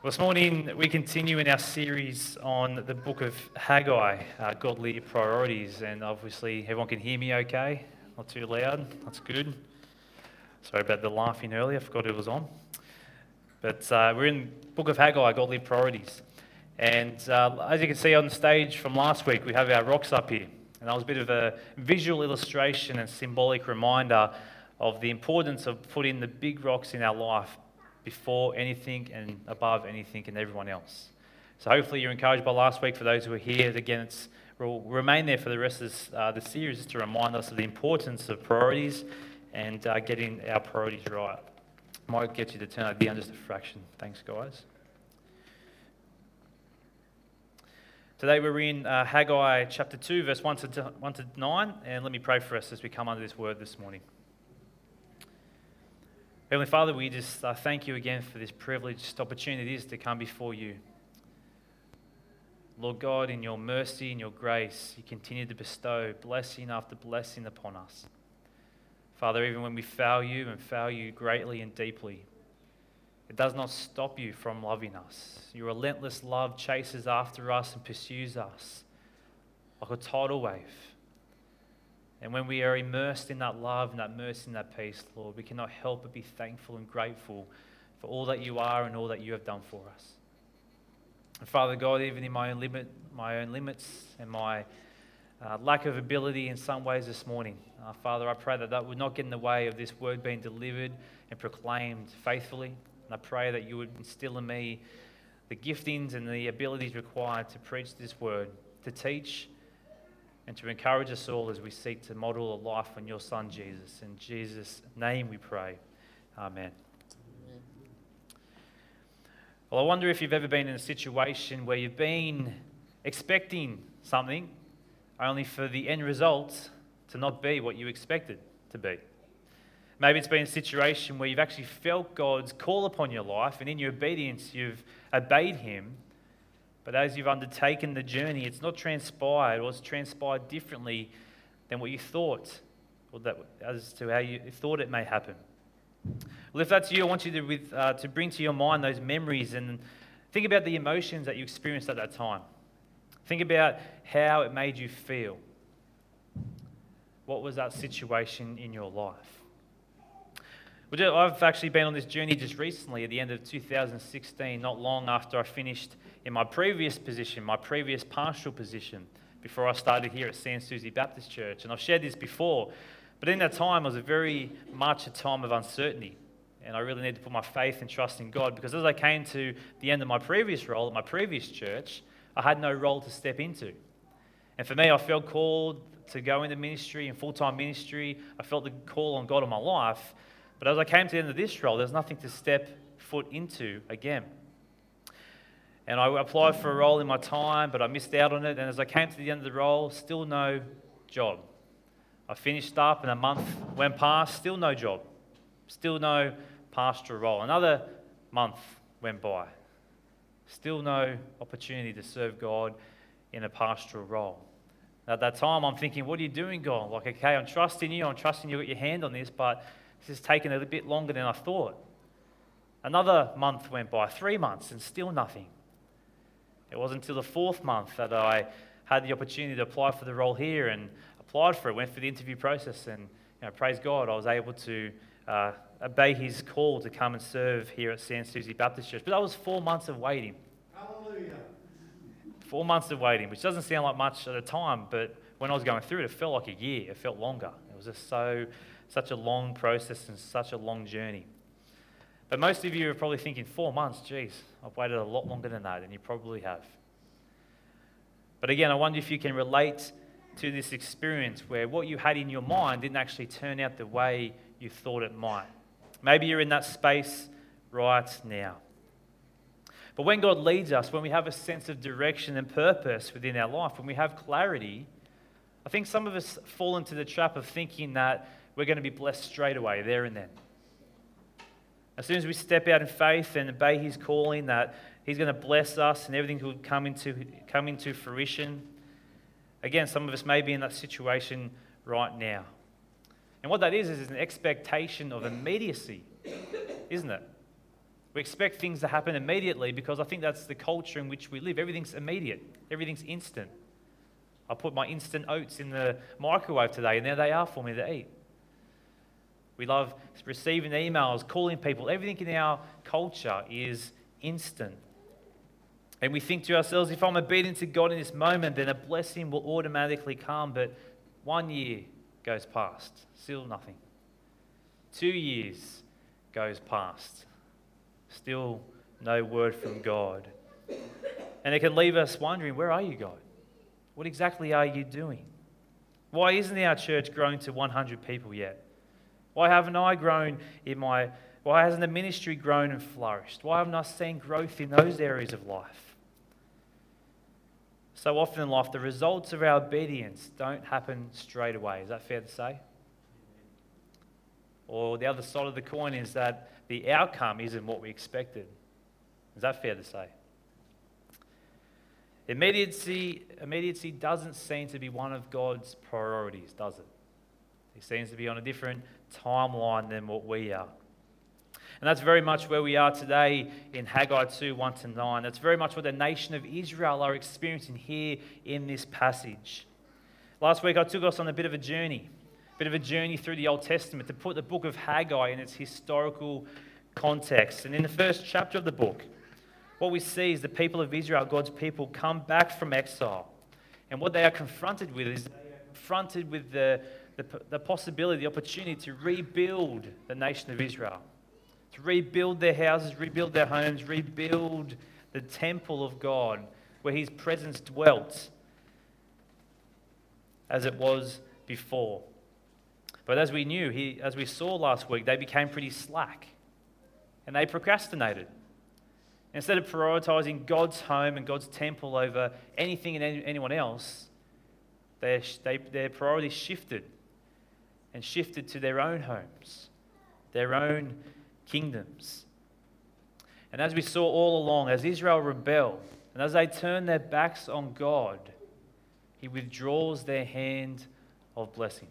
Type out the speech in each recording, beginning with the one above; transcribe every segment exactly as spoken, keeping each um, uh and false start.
Well, this morning we continue in our series on the book of Haggai, uh, Godly Priorities, and obviously everyone can hear me okay, not too loud, that's good. Sorry about the laughing earlier, I forgot it was on. But uh, we're in the book of Haggai, Godly Priorities, and uh, as you can see on the stage from last week, we have our rocks up here, and that was a bit of a visual illustration and symbolic reminder of the importance of putting the big rocks in our life before anything and above anything and everyone else. So hopefully you're encouraged by last week. For those who are here, again, it's, we'll remain there for the rest of this, uh, the series to remind us of the importance of priorities and uh, getting our priorities right. Might get you to turn it down just a fraction. Thanks, guys. Today we're in uh, Haggai chapter two, verse one to, one to nine, and let me pray for us as we come under this word this morning. Heavenly Father, we just uh, thank you again for this privileged opportunity it is to come before you. Lord God, in your mercy and your grace, you continue to bestow blessing after blessing upon us. Father, even when we fail you and fail you greatly and deeply, it does not stop you from loving us. Your relentless love chases after us and pursues us like a tidal wave. And when we are immersed in that love and that mercy and that peace, Lord, we cannot help but be thankful and grateful for all that you are and all that you have done for us. And Father God, even in my own limit, my own limits and my uh, lack of ability in some ways this morning, uh, Father, I pray that that would not get in the way of this word being delivered and proclaimed faithfully. And I pray that you would instill in me the giftings and the abilities required to preach this word, to teach, and to encourage us all as we seek to model a life on your Son, Jesus. In Jesus' name we pray. Amen. Amen. Well, I wonder if you've ever been in a situation where you've been expecting something only for the end result to not be what you expected to be. Maybe it's been a situation where you've actually felt God's call upon your life, and in your obedience you've obeyed him. But as you've undertaken the journey, it's not transpired, or it's transpired differently than what you thought, or that as to how you thought it may happen. Well, if that's you, I want you to with, uh, to bring to your mind those memories and think about the emotions that you experienced at that time. Think about how it made you feel. What was that situation in your life? Well, I've actually been on this journey just recently at the end of two thousand sixteen, not long after I finished in my previous position, my previous pastoral position, before I started here at Sans Souci Baptist Church. And I've shared this before, but in that time it was a very much a time of uncertainty. And I really needed to put my faith and trust in God, because as I came to the end of my previous role at my previous church, I had no role to step into. And for me, I felt called to go into ministry and full-time ministry. I felt the call on God on my life. But as I came to the end of this role, there's nothing to step foot into again. And I applied for a role in my time, but I missed out on it. And as I came to the end of the role, still no job. I finished up and a month went past, still no job. Still no pastoral role. Another month went by. Still no opportunity to serve God in a pastoral role. At that time, I'm thinking, what are you doing, God? Like, okay, I'm trusting you. I'm trusting you got your hand on this, but this has taken a bit longer than I thought. Another month went by, three months, and still nothing. It wasn't until the fourth month that I had the opportunity to apply for the role here and applied for it, went through the interview process, and you know, praise God, I was able to uh, obey his call to come and serve here at Sans Souci Baptist Church. But that was four months of waiting. Hallelujah. Four months of waiting, which doesn't sound like much at the time, but when I was going through it, it felt like a year. It felt longer. It was just so... such a long process and such a long journey. But most of you are probably thinking, four months, geez, I've waited a lot longer than that, and you probably have. But again, I wonder if you can relate to this experience where what you had in your mind didn't actually turn out the way you thought it might. Maybe you're in that space right now. But when God leads us, when we have a sense of direction and purpose within our life, when we have clarity, I think some of us fall into the trap of thinking that we're going to be blessed straight away, there and then. As soon as we step out in faith and obey his calling, that he's going to bless us and everything will come into, come into fruition. Again, some of us may be in that situation right now. And what that is, is an expectation of immediacy, isn't it? We expect things to happen immediately because I think that's the culture in which we live. Everything's immediate. Everything's instant. I put my instant oats in the microwave today and there they are for me to eat. We love receiving emails, calling people. Everything in our culture is instant. And we think to ourselves, if I'm obedient to God in this moment, then a blessing will automatically come. But one year goes past, still nothing. Two years goes past, still no word from God. And it can leave us wondering, where are you, God? What exactly are you doing? Why isn't our church growing to one hundred people yet? Why haven't I grown in my, why hasn't the ministry grown and flourished? Why haven't I seen growth in those areas of life? So often in life, the results of our obedience don't happen straight away. Is that fair to say? Or the other side of the coin is that the outcome isn't what we expected. Is that fair to say? Immediacy, immediacy doesn't seem to be one of God's priorities, does it? He seems to be on a different timeline than what we are. And that's very much where we are today in Haggai two, one to nine. That's very much what the nation of Israel are experiencing here in this passage. Last week I took us on a bit of a journey, a bit of a journey through the Old Testament to put the book of Haggai in its historical context. And in the first chapter of the book, what we see is the people of Israel, God's people, come back from exile. And what they are confronted with is they are confronted with the, the, the possibility, the opportunity to rebuild the nation of Israel. To rebuild their houses, rebuild their homes, rebuild the temple of God where His presence dwelt as it was before. But as we knew, he, as we saw last week, they became pretty slack and they procrastinated. Instead of prioritizing God's home and God's temple over anything and any, anyone else, they, they, their priorities shifted and shifted to their own homes, their own kingdoms. And as we saw all along, as Israel rebelled and as they turned their backs on God, He withdraws their hand of blessing.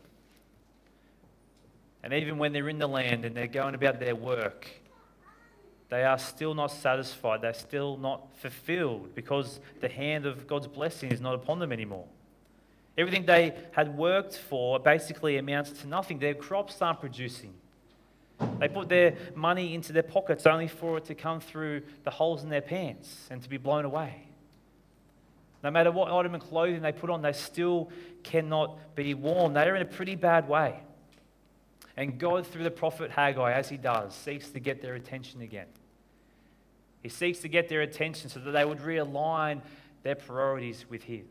And even when they're in the land and they're going about their work, they are still not satisfied. They're still not fulfilled because the hand of God's blessing is not upon them anymore. Everything they had worked for basically amounts to nothing. Their crops aren't producing. They put their money into their pockets only for it to come through the holes in their pants and to be blown away. No matter what item of clothing they put on, they still cannot be worn. They are in a pretty bad way. And God, through the prophet Haggai, as He does, seeks to get their attention again. He seeks to get their attention so that they would realign their priorities with His.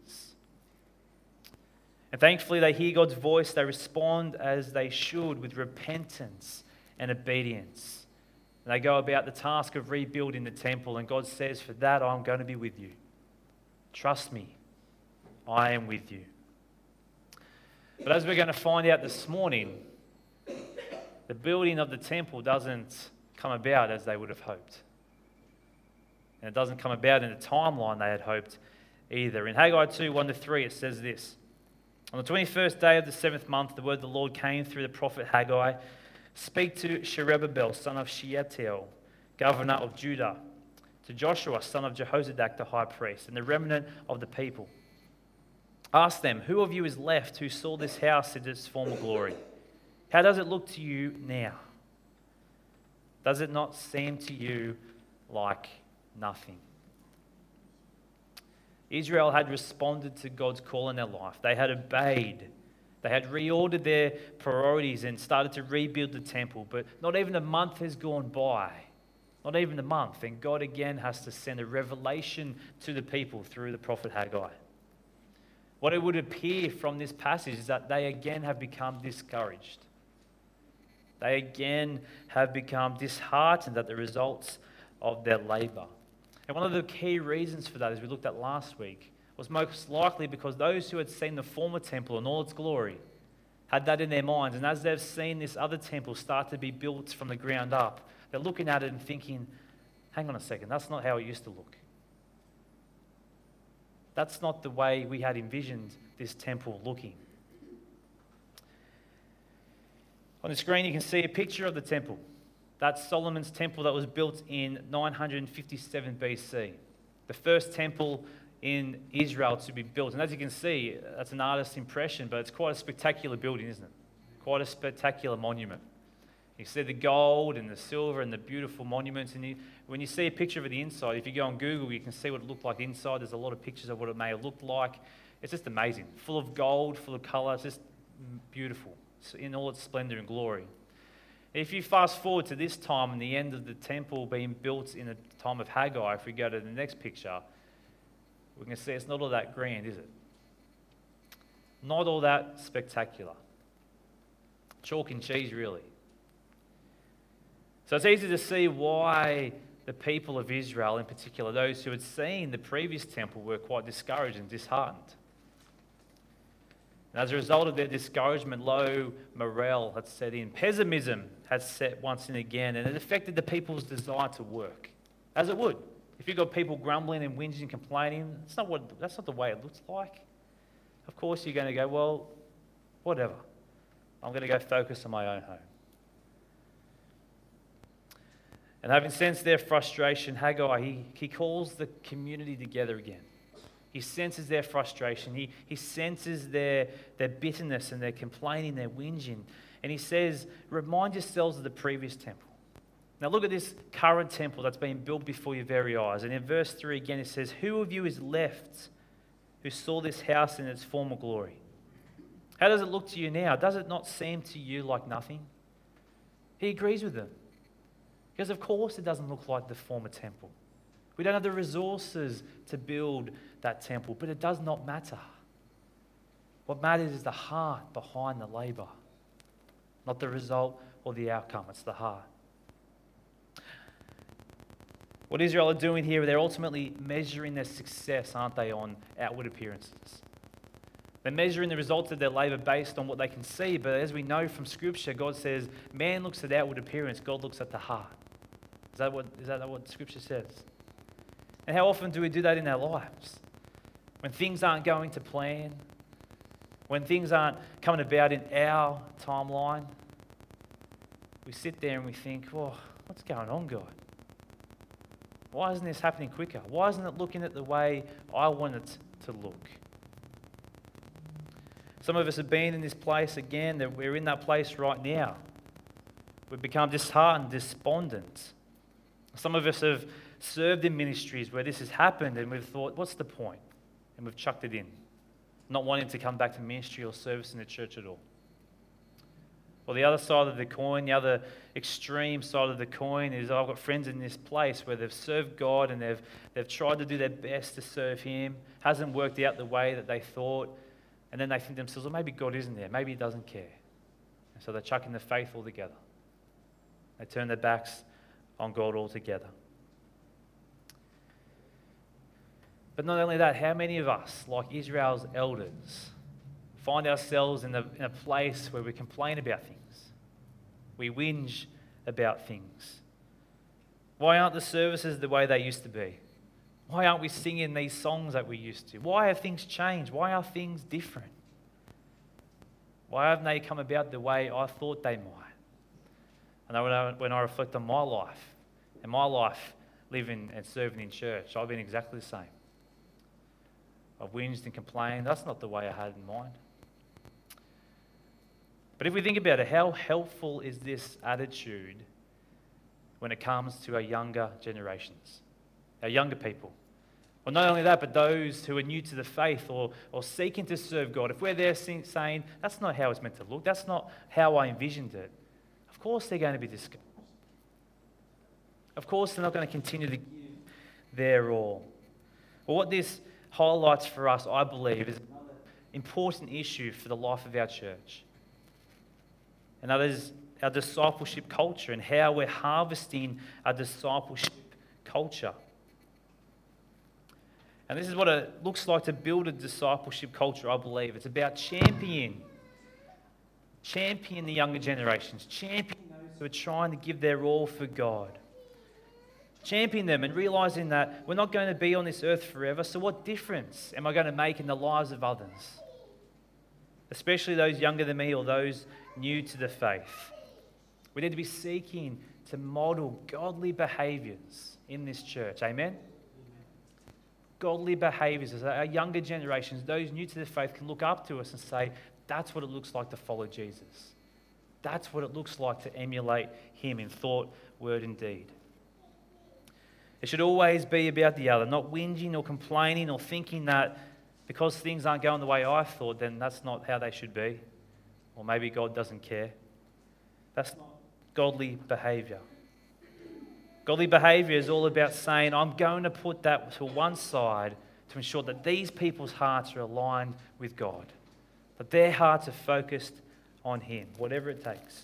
And thankfully, they hear God's voice. They respond as they should with repentance and obedience. And they go about the task of rebuilding the temple. And God says, for that, I'm going to be with you. Trust me, I am with you. But as we're going to find out this morning, the building of the temple doesn't come about as they would have hoped. And it doesn't come about in the timeline they had hoped either. In Haggai two, one to three, it says this. On the twenty-first day of the seventh month, the word of the Lord came through the prophet Haggai. Speak to Zerubbabel, son of Shealtiel, governor of Judah, to Joshua, son of Jehozadak, the high priest, and the remnant of the people. Ask them, who of you is left who saw this house in its former glory? How does it look to you now? Does it not seem to you like nothing? Israel had responded to God's call in their life. They had obeyed. They had reordered their priorities and started to rebuild the temple. But not even a month has gone by. Not even a month. And God again has to send a revelation to the people through the prophet Haggai. What it would appear from this passage is that they again have become discouraged. They again have become disheartened at the results of their labor. And one of the key reasons for that, as we looked at last week, was most likely because those who had seen the former temple in all its glory had that in their minds. And as they've seen this other temple start to be built from the ground up, they're looking at it and thinking, hang on a second, that's not how it used to look. That's not the way we had envisioned this temple looking. On the screen, you can see a picture of the temple. That's Solomon's temple that was built in nine hundred fifty-seven B C. The first temple in Israel to be built. And as you can see, that's an artist's impression, but it's quite a spectacular building, isn't it? Quite a spectacular monument. You see the gold and the silver and the beautiful monuments. And you, when you see a picture of the inside, if you go on Google, you can see what it looked like inside. There's a lot of pictures of what it may have looked like. It's just amazing. Full of gold, full of colour. It's just beautiful in all its splendour and glory. If you fast forward to this time and the end of the temple being built in the time of Haggai, if we go to the next picture, we can see it's not all that grand, is it? Not all that spectacular. Chalk and cheese, really. So it's easy to see why the people of Israel, in particular, those who had seen the previous temple, were quite discouraged and disheartened. And as a result of their discouragement, low morale had set in. Pessimism had set once and again, and it affected the people's desire to work, as it would. If you've got people grumbling and whinging and complaining, that's not, what, that's not the way it looks like. Of course, you're going to go, well, whatever. I'm going to go focus on my own home. And having sensed their frustration, Haggai, he, he calls the community together again. He senses their frustration. He, he senses their, their bitterness and their complaining, their whinging. And he says, remind yourselves of the previous temple. Now look at this current temple that's been built before your very eyes. And in verse three again it says, who of you is left who saw this house in its former glory? How does it look to you now? Does it not seem to you like nothing? He agrees with them. Because of course it doesn't look like the former temple. We don't have the resources to build that temple, but it does not matter. What matters is the heart behind the labour, not the result or the outcome. It's the heart. What Israel are doing here, they're ultimately measuring their success, aren't they, on outward appearances. They're measuring the results of their labour based on what they can see, but as we know from Scripture, God says, man looks at outward appearance, God looks at the heart. Is that what, is that what Scripture says? And how often do we do that in our lives? When things aren't going to plan, when things aren't coming about in our timeline, we sit there and we think, oh, what's going on, God? Why isn't this happening quicker? Why isn't it looking at the way I want it to look? Some of us have been in this place again, that we're in that place right now. We've become disheartened, despondent. Some of us have served in ministries where this has happened and we've thought, what's the point? And we've chucked it in, not wanting to come back to ministry or service in the church at all. Well, the other side of the coin, the other extreme side of the coin is I've got friends in this place where they've served God and they've, they've tried to do their best to serve Him. Hasn't worked out the way that they thought. And then they think to themselves, well, maybe God isn't there. Maybe He doesn't care. And so they're chucking the faith altogether. They turn their backs on God altogether. But not only that, how many of us, like Israel's elders, find ourselves in a, in a place where we complain about things? We whinge about things. Why aren't the services the way they used to be? Why aren't we singing these songs that we used to? Why have things changed? Why are things different? Why haven't they come about the way I thought they might? I know when I, when I reflect on my life, and my life living and serving in church, I've been exactly the same. I've whinged and complained. That's not the way I had in mind. But if we think about it, how helpful is this attitude when it comes to our younger generations, our younger people? Well, not only that, but those who are new to the faith or, or seeking to serve God. If we're there saying, that's not how it's meant to look, that's not how I envisioned it, of course they're going to be discouraged. Of course they're not going to continue to give their all. Well, what this highlights for us, I believe, is another important issue for the life of our church. And that is our discipleship culture and how we're harvesting our discipleship culture. And this is what it looks like to build a discipleship culture, I believe. It's about championing, championing the younger generations, championing those who are trying to give their all for God. Champion them and realizing that we're not going to be on this earth forever, so what difference am I going to make in the lives of others? Especially those younger than me or those new to the faith. We need to be seeking to model godly behaviors in this church. Amen? Godly behaviors, as our younger generations, those new to the faith, can look up to us and say, that's what it looks like to follow Jesus. That's what it looks like to emulate him in thought, word, and deed. It should always be about the other, not whinging or complaining or thinking that because things aren't going the way I thought, then that's not how they should be. Or maybe God doesn't care. That's not godly behavior. Godly behavior is all about saying, I'm going to put that to one side to ensure that these people's hearts are aligned with God, that their hearts are focused on him, whatever it takes.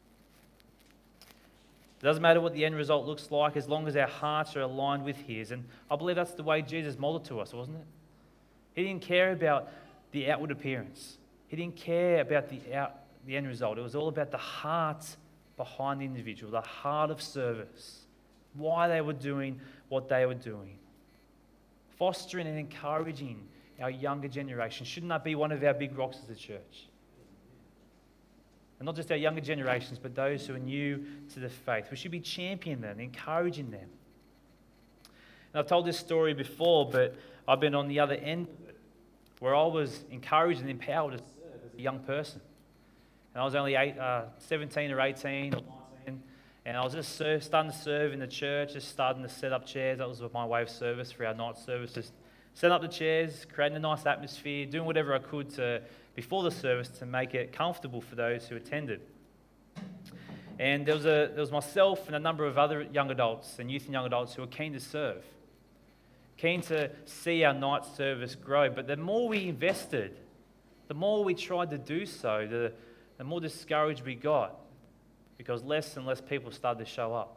It doesn't matter what the end result looks like as long as our hearts are aligned with his. And I believe that's the way Jesus modeled to us, wasn't it? He didn't care about the outward appearance. He didn't care about the out, the end result. It was all about the heart behind the individual, the heart of service, why they were doing what they were doing. Fostering and encouraging our younger generation. Shouldn't that be one of our big rocks as a church? And not just our younger generations, but those who are new to the faith. We should be championing them, encouraging them. And I've told this story before, but I've been on the other end of it, where I was encouraged and empowered to serve as a young person. And I was only eight, uh, seventeen or eighteen or nineteen, and I was just serve, starting to serve in the church, just starting to set up chairs. That was my way of service for our night service, just setting up the chairs, creating a nice atmosphere, doing whatever I could to before the service to make it comfortable for those who attended. And there was a there was myself and a number of other young adults and youth and young adults who were keen to serve, keen to see our night service grow. But the more we invested, the more we tried to do so, the, the more discouraged we got, because less and less people started to show up.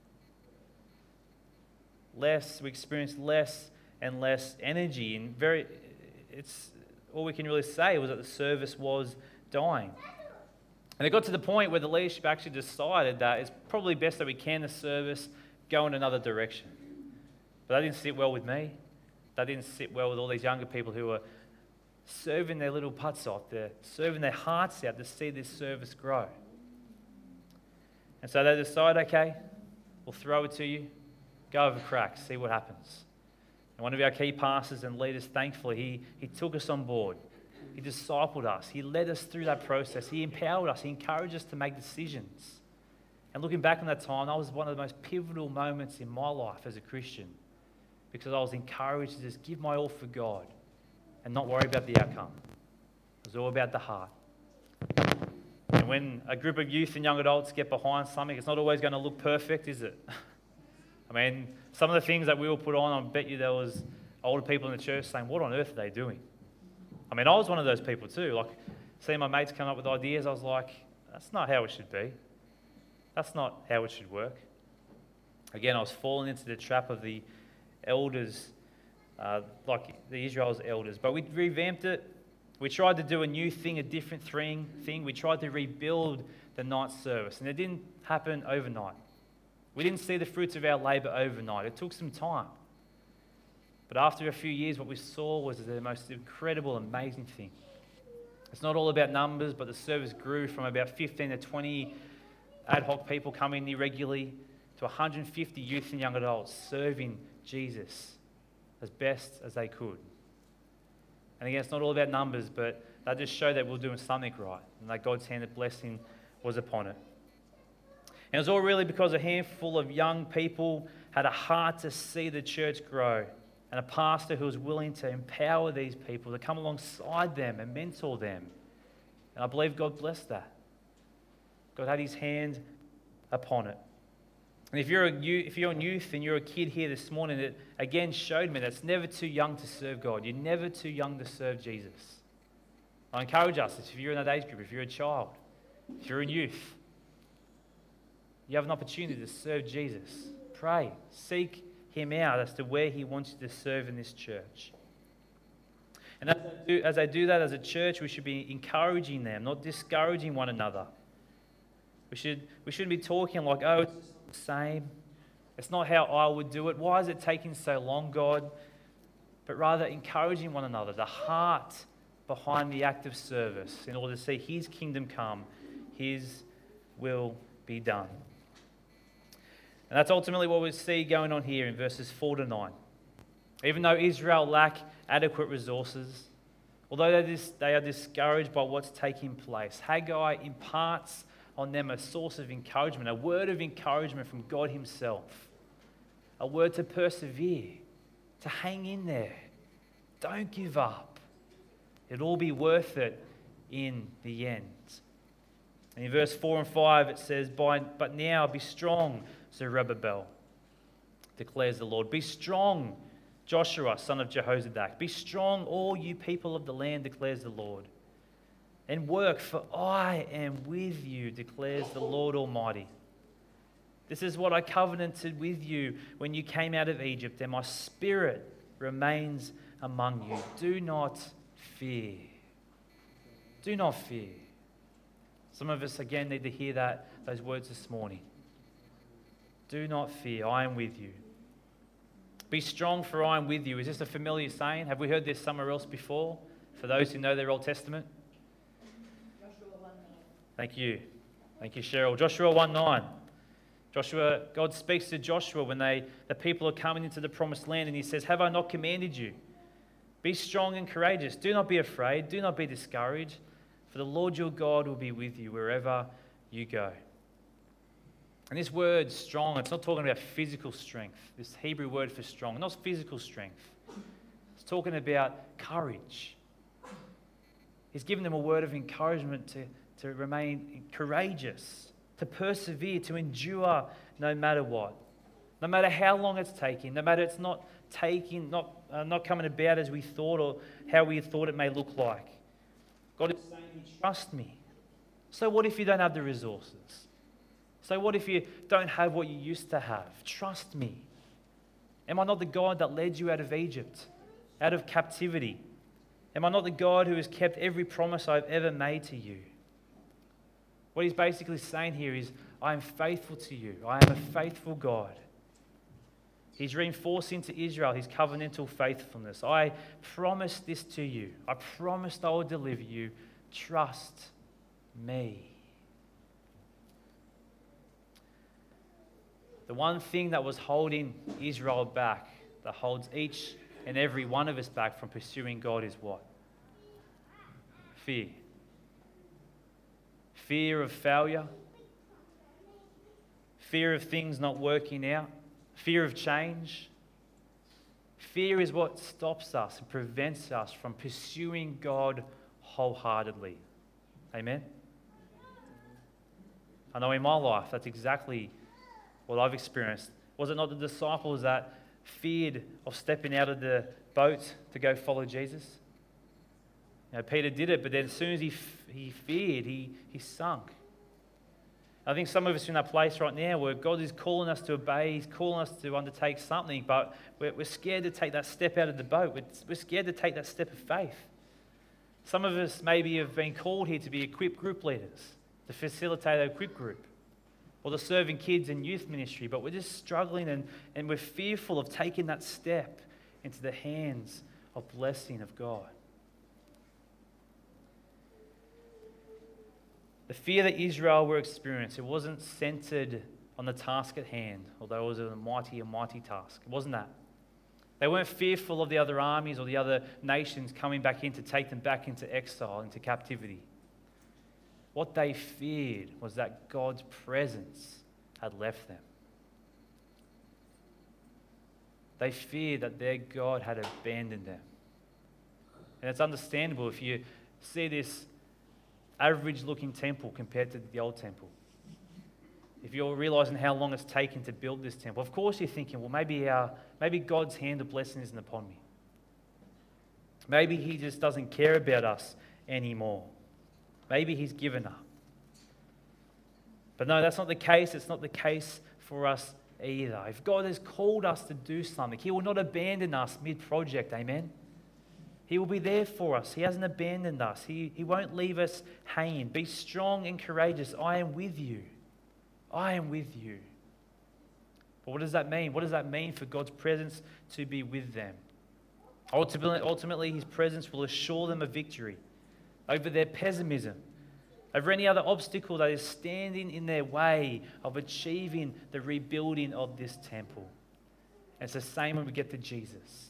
Less, we experienced less and less energy, and very, it's all we can really say was that the service was dying. And it got to the point where the leadership actually decided that it's probably best that we can the service go in another direction. But that didn't sit well with me. That didn't sit well with all these younger people who were serving their little putts off, they're serving their hearts out to see this service grow. And so they decide, okay, we'll throw it to you, go over cracks, see what happens. And one of our key pastors and leaders, thankfully, he, he took us on board. He discipled us. He led us through that process. He empowered us. He encouraged us to make decisions. And looking back on that time, that was one of the most pivotal moments in my life as a Christian, because I was encouraged to just give my all for God and not worry about the outcome. It was all about the heart. And when a group of youth and young adults get behind something, it's not always going to look perfect, is it? I mean, some of the things that we will put on, I bet you there was older people in the church saying, what on earth are they doing? I mean, I was one of those people too. Like, seeing my mates come up with ideas, I was like, that's not how it should be. That's not how it should work. Again, I was falling into the trap of the elders, uh, like the Israel's elders. But we revamped it. We tried to do a new thing, a different thing. thing. We tried to rebuild the night service, and it didn't happen overnight. We didn't see the fruits of our labour overnight. It took some time. But after a few years, what we saw was the most incredible, amazing thing. It's not all about numbers, but the service grew from about fifteen to twenty ad hoc people coming irregularly to one hundred fifty youth and young adults serving Jesus as best as they could. And again, it's not all about numbers, but that just showed that we we're doing something right and that God's hand of blessing was upon it. And it was all really because a handful of young people had a heart to see the church grow, and a pastor who was willing to empower these people, to come alongside them and mentor them. And I believe God blessed that. God had his hand upon it. And if you're a youth, if you're a youth and you're a kid here this morning, it again showed me that it's never too young to serve God. You're never too young to serve Jesus. I encourage us, if you're in that age group, if you're a child, if you're a youth, you have an opportunity to serve Jesus. Pray, seek him out as to where he wants you to serve in this church. And as I do, as I do that as a church, we should be encouraging them, not discouraging one another. We, should, we shouldn't be talking like, oh, it's the same. It's not how I would do it. Why is it taking so long, God? But rather encouraging one another, the heart behind the act of service, in order to see his kingdom come, his will be done. And that's ultimately what we see going on here in verses four to nine. Even though Israel lack adequate resources, although they dis- they are discouraged by what's taking place, Haggai imparts on them a source of encouragement, a word of encouragement from God himself, a word to persevere, to hang in there. Don't give up. It'll all be worth it in the end. And in verse four and five it says, But now be strong, Zerubbabel, declares the Lord. Be strong, Joshua, son of Jehozadak. Be strong, all you people of the land, declares the Lord. And work, for I am with you, declares the Lord Almighty. This is what I covenanted with you when you came out of Egypt, and my spirit remains among you. Do not fear. Do not fear. Some of us, again, need to hear that, those words this morning. Do not fear, I am with you. Be strong, for I am with you. Is this a familiar saying? Have we heard this somewhere else before? For those who know their Old Testament? Joshua one nine. Thank you. Thank you, Cheryl. Joshua one nine. Joshua, God speaks to Joshua when they, the people are coming into the promised land, and he says, Have I not commanded you? Be strong and courageous. Do not be afraid. Do not be discouraged. For the Lord your God will be with you wherever you go. And this word strong, it's not talking about physical strength. This Hebrew word for strong, not physical strength. It's talking about courage. He's given them a word of encouragement to, to remain courageous, to persevere, to endure no matter what. No matter how long it's taking, no matter it's not taking, not, uh, not coming about as we thought or how we thought it may look like. God is saying, trust me. So what if you don't have the resources? So what if you don't have what you used to have? Trust me. Am I not the God that led you out of Egypt, out of captivity? Am I not the God who has kept every promise I've ever made to you? What he's basically saying here is, I am faithful to you. I am a faithful God. He's reinforcing to Israel his covenantal faithfulness. I promised this to you. I promised I will deliver you. Trust me. The one thing that was holding Israel back, that holds each and every one of us back from pursuing God, is what? Fear. Fear of failure. Fear of things not working out. Fear of change. Fear is what stops us and prevents us from pursuing God wholeheartedly. Amen? I know in my life that's exactly what I've experienced. Was it not the disciples that feared of stepping out of the boat to go follow Jesus? You know, Peter did it, but then as soon as he he feared, he, he sunk. I think some of us are in that place right now where God is calling us to obey, he's calling us to undertake something, but we're, we're scared to take that step out of the boat. We're, we're scared to take that step of faith. Some of us maybe have been called here to be equipped group leaders, to facilitate a equipped group, or to serve in kids and youth ministry, but we're just struggling and, and we're fearful of taking that step into the hands of blessing of God. The fear that Israel were experiencing, it wasn't centered on the task at hand, although it was a mighty, a mighty task. It wasn't that. They weren't fearful of the other armies or the other nations coming back in to take them back into exile, into captivity. What they feared was that God's presence had left them. They feared that their God had abandoned them. And it's understandable if you see this average-looking temple compared to the old temple. If you're realizing how long it's taken to build this temple, of course you're thinking, well, maybe our, maybe God's hand of blessing isn't upon me. Maybe he just doesn't care about us anymore. Maybe he's given up. But no, that's not the case. It's not the case for us either. If God has called us to do something, he will not abandon us mid-project, amen? He will be there for us. He hasn't abandoned us. He, he won't leave us hanging. Be strong and courageous. I am with you. I am with you. But what does that mean? What does that mean for God's presence to be with them? Ultimately, ultimately his presence will assure them of victory over their pessimism, over any other obstacle that is standing in their way of achieving the rebuilding of this temple. And it's the same when we get to Jesus.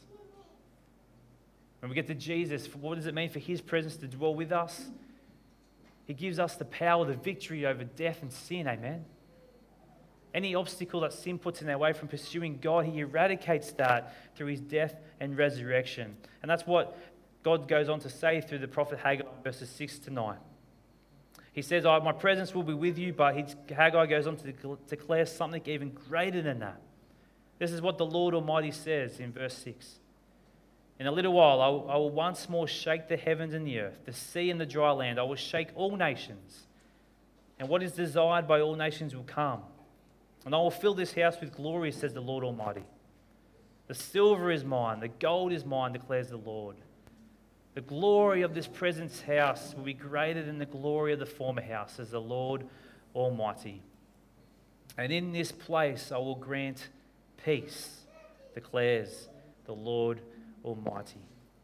When we get to Jesus, what does it mean for his presence to dwell with us? He gives us the power, the victory over death and sin, amen? Any obstacle that sin puts in our way from pursuing God, he eradicates that through his death and resurrection. And that's what God goes on to say through the prophet Haggai, verses six to nine. He says, "My presence will be with you," but he, Haggai goes on to declare something even greater than that. This is what the Lord Almighty says in verse six. "In a little while, I will, I will once more shake the heavens and the earth, the sea and the dry land. I will shake all nations, and what is desired by all nations will come. And I will fill this house with glory, says the Lord Almighty. The silver is mine, the gold is mine, declares the Lord. The glory of this present house will be greater than the glory of the former house, says the Lord Almighty. And in this place I will grant peace, declares the Lord Almighty."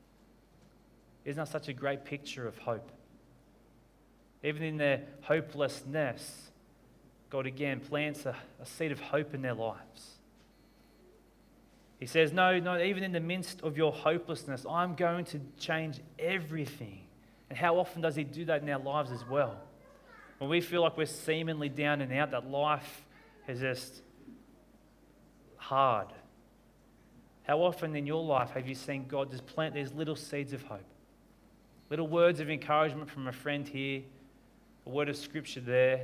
Isn't that such a great picture of hope? Even in their hopelessness, God again plants a, a seed of hope in their lives. He says, no, no, even in the midst of your hopelessness, I'm going to change everything. And how often does he do that in our lives as well? When we feel like we're seemingly down and out, that life is just hard. How often in your life have you seen God just plant these little seeds of hope? Little words of encouragement from a friend here, a word of scripture there.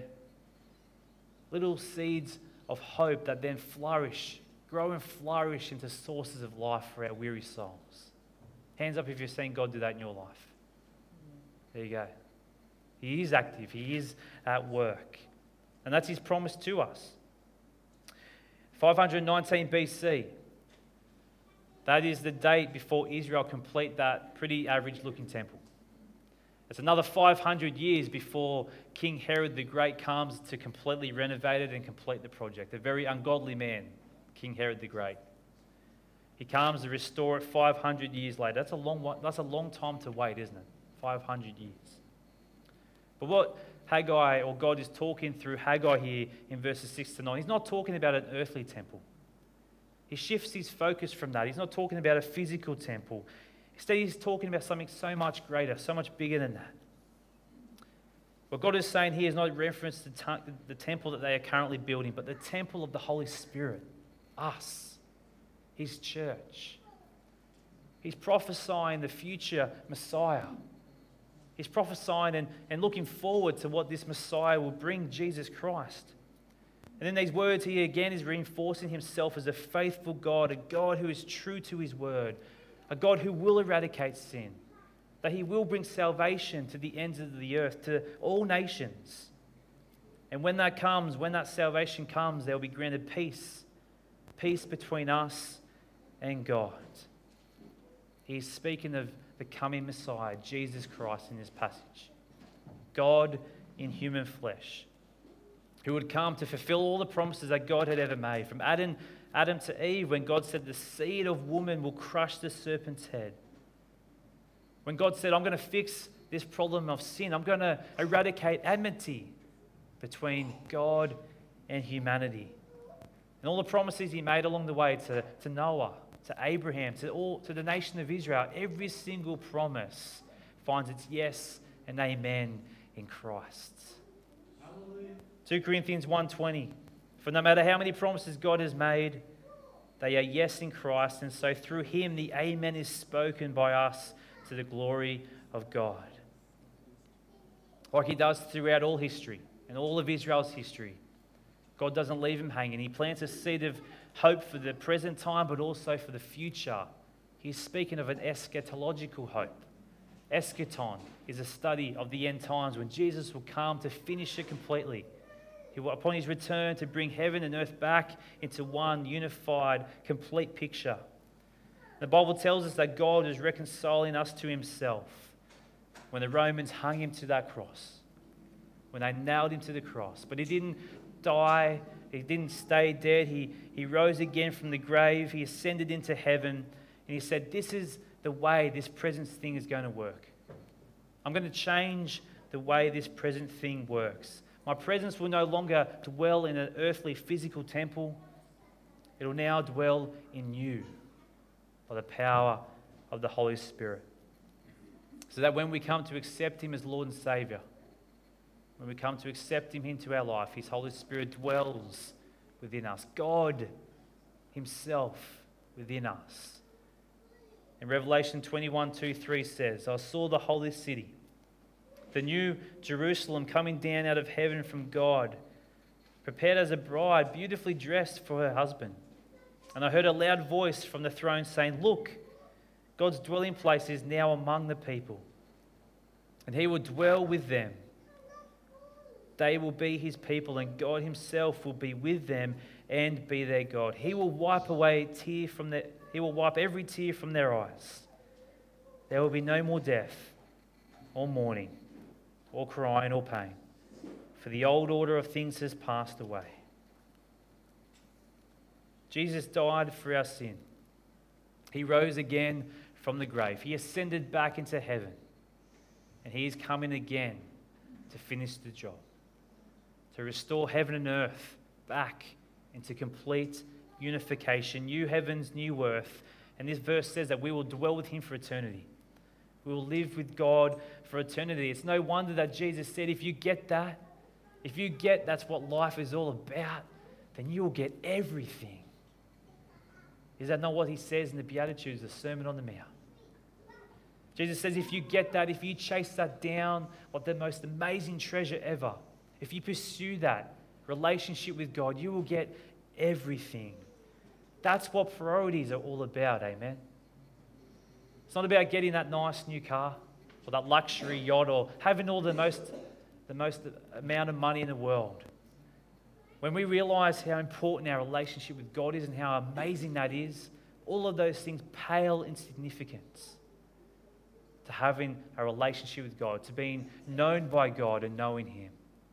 Little seeds of hope that then flourish, grow and flourish into sources of life for our weary souls. Hands up if you've seen God do that in your life. There you go. He is active. He is at work. And that's his promise to us. five hundred nineteen B C. That is the date before Israel complete that pretty average looking temple. It's another five hundred years before King Herod the Great comes to completely renovate it and complete the project. A very ungodly man, King Herod the Great. He comes to restore it five hundred years later. That's a long, that's a long time to wait, isn't it? five hundred years. But what Haggai, or God is talking through Haggai here in verses six to nine, he's not talking about an earthly temple. He shifts his focus from that. He's not talking about a physical temple. Instead, he's talking about something so much greater, so much bigger than that. What God is saying here is not a reference to t- the temple that they are currently building, but the temple of the Holy Spirit, us, his church. He's prophesying the future Messiah. He's prophesying and, and looking forward to what this Messiah will bring, Jesus Christ. And in these words, he again is reinforcing himself as a faithful God, a God who is true to his word, a God who will eradicate sin, that he will bring salvation to the ends of the earth, to all nations. And when that comes, when that salvation comes, there will be granted peace, peace between us and God. He's speaking of the coming Messiah, Jesus Christ, in this passage. God in human flesh, who would come to fulfill all the promises that God had ever made. From Adam, Adam to Eve, when God said the seed of woman will crush the serpent's head. When God said, I'm going to fix this problem of sin. I'm going to eradicate enmity between God and humanity. And all the promises he made along the way to, to Noah, to Abraham, to all to the nation of Israel, every single promise finds its yes and amen in Christ. Hallelujah. Second Corinthians one twenty. For no matter how many promises God has made, they are yes in Christ, and so through him the amen is spoken by us to the glory of God. Like he does throughout all history and all of Israel's history. God doesn't leave him hanging. He plants a seed of hope for the present time, but also for the future. He's speaking of an eschatological hope. Eschaton is a study of the end times when Jesus will come to finish it completely. He will, upon his return, to bring heaven and earth back into one unified, complete picture. The Bible tells us that God is reconciling us to himself when the Romans hung him to that cross, when they nailed him to the cross. But he didn't die. He didn't stay dead. He, he rose again from the grave. He ascended into heaven. And he said, this is the way this present thing is going to work. I'm going to change the the way this present thing works. My presence will no longer dwell in an earthly physical temple. It will now dwell in you by the power of the Holy Spirit. So that when we come to accept him as Lord and Saviour, when we come to accept him into our life, his Holy Spirit dwells within us. God himself within us. In Revelation twenty-one, two, three says, I saw the holy city, the new Jerusalem, coming down out of heaven from God, prepared as a bride, beautifully dressed for her husband. And I heard a loud voice from the throne saying, look, God's dwelling place is now among the people, and he will dwell with them. They will be his people, and God himself will be with them and be their God. He will wipe away tear from their, he will wipe every tear from their eyes. There will be no more death, or mourning, or crying, or pain, for the old order of things has passed away. Jesus died for our sin. He rose again from the grave. He ascended back into heaven. And he is coming again to finish the job, to restore heaven and earth back into complete unification, new heavens, new earth. And this verse says that we will dwell with him for eternity. We will live with God for eternity. It's no wonder that Jesus said, if you get that, if you get that's what life is all about, then you will get everything. Is that not what he says in the Beatitudes, the Sermon on the Mount? Jesus says if you get that, if you chase that down, what the most amazing treasure ever, if you pursue that relationship with God, you will get everything. That's what priorities are all about, amen? It's not about getting that nice new car or that luxury yacht or having all the most, the most amount of money in the world. When we realize how important our relationship with God is and how amazing that is, all of those things pale in significance to having a relationship with God, to being known by God and knowing him.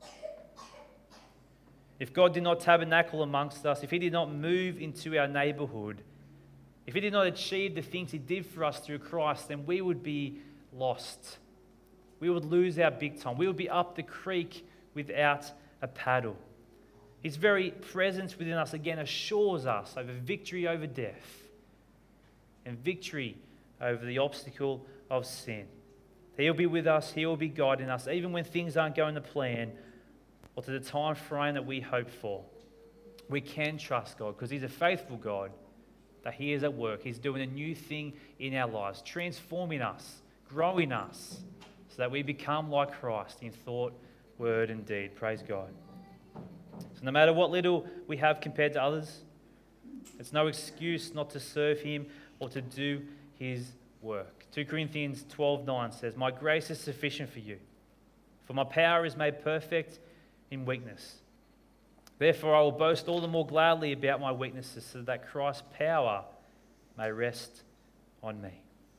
If God did not tabernacle amongst us, if he did not move into our neighborhood, if he did not achieve the things he did for us through Christ, then we would be lost. We would lose our big time. We would be up the creek without a paddle. His very presence within us again assures us of a victory over death and victory over the obstacle of sin. He'll be with us. He will be guiding us, even when things aren't going to plan or to the time frame that we hope for. We can trust God because he's a faithful God, that he is at work. He's doing a new thing in our lives, transforming us, growing us, so that we become like Christ in thought, word, and deed. Praise God. So no matter what little we have compared to others, it's no excuse not to serve him or to do his work. Second Corinthians twelve nine says, my grace is sufficient for you, for my power is made perfect in weakness. Therefore I will boast all the more gladly about my weaknesses, so that Christ's power may rest on me.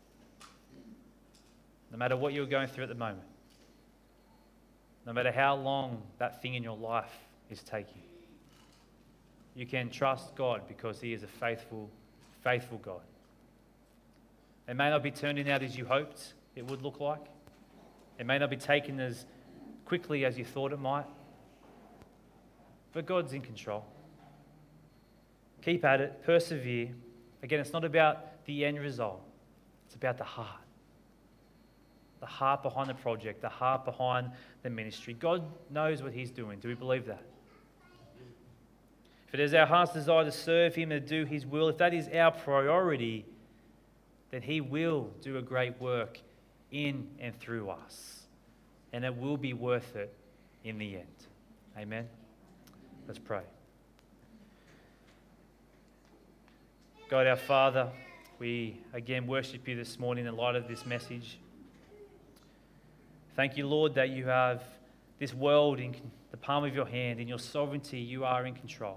No matter what you're going through at the moment, no matter how long that thing in your life is taking, you can trust God because he is a faithful, faithful God. It may not be turning out as you hoped it would look like. It may not be taken as quickly as you thought it might. But God's in control. Keep at it, persevere. Again, it's not about the end result. It's about the heart. The heart behind the project, the heart behind the ministry. God knows what he's doing. Do we believe that? If it is our heart's desire to serve him and to do his will, if that is our priority, then he will do a great work in and through us. And it will be worth it in the end. Amen? Let's pray. God our Father, we again worship you this morning in light of this message. Thank you, Lord, that you have this world in the palm of your hand. In your sovereignty, you are in control.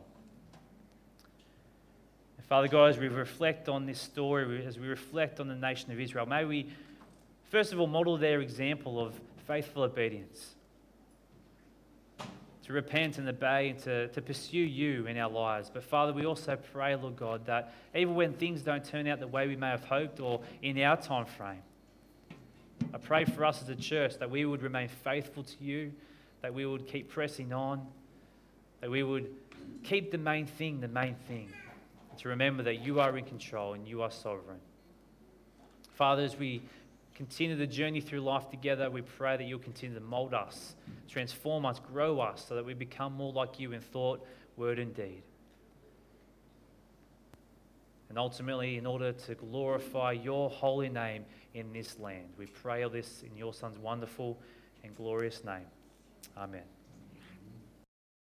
And Father God, as we reflect on this story, as we reflect on the nation of Israel, may we, first of all, model their example of faithful obedience, to repent and obey and to, to pursue you in our lives. But Father, we also pray, Lord God, that even when things don't turn out the way we may have hoped or in our time frame, I pray for us as a church that we would remain faithful to you, that we would keep pressing on, that we would keep the main thing the main thing, to remember that you are in control and you are sovereign. Father, as we continue the journey through life together, we pray that you'll continue to mold us, transform us, grow us, so that we become more like you in thought, word, and deed. And ultimately, in order to glorify your holy name in this land, we pray all this in your Son's wonderful and glorious name. Amen.